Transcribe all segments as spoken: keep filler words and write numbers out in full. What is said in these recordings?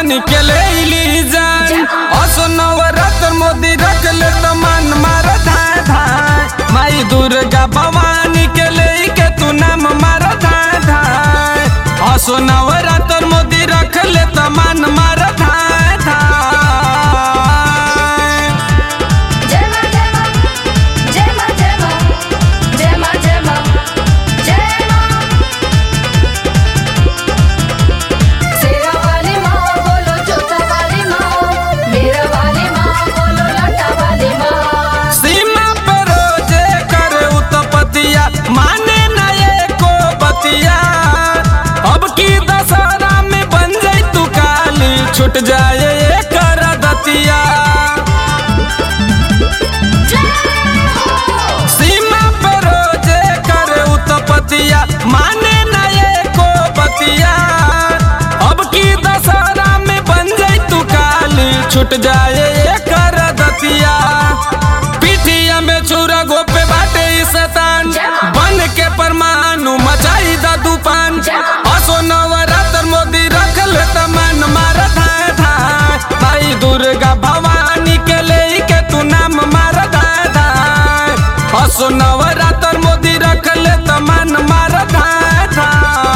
बन के ले ली जान। असो नवरात्र मोदी रख ले तो मन मार धाय धाय। माई दुर्गा भवानी के ले के तू नाम मार धाय धाय। असो नवरात्र मोदी रख ले तो मन मार धाय धाय। माने न ये को बतिया अब की दशहरा में बन जाए तू काली छुट जाए ये कर दतिया। सीमा पे रोजे करे उत्पतिया माने न ये को बतिया अब की दशहरा में बन जाए तू काली छुट जाए ये कर दतिया। पीठिया में छुरा गोपे बाटे शैतान बन के परमाणु मचाई दा तूफान। असो नवरात्र मोदी रख ले त मन मार धाय धाय। भाई दुर्गा भवानी के ले के तू नाम मार धाय धाय। असो नवरात्र मोदी रख ले त मन मार धाय धाय।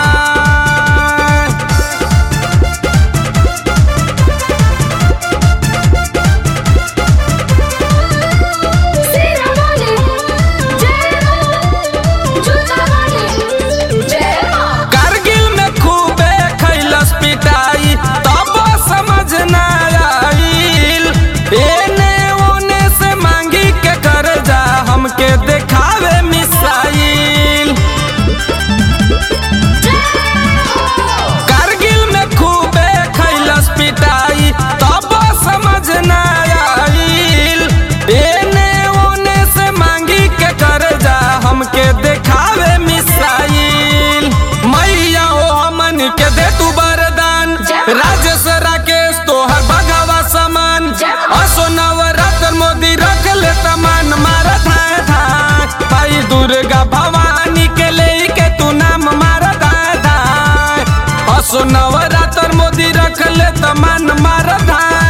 हमके देखावे मिसाइल कारगिल में खूबे खैलस पिटाई तब समझ न आइल। एने ओने से मांगी के कर जा हमके देखावे मिसाइल। मैया ओ हमन के दे तू वरदान राजेश राकेश तोहर बघावा समान। असो नवरात्र मोदी रख ले त मन मार धाय धाय। भाई दुर्गा भवानी के ले के तू नाम मार धाय धाय। असो नवरात्र मोदी रख ले त मन मार धाय।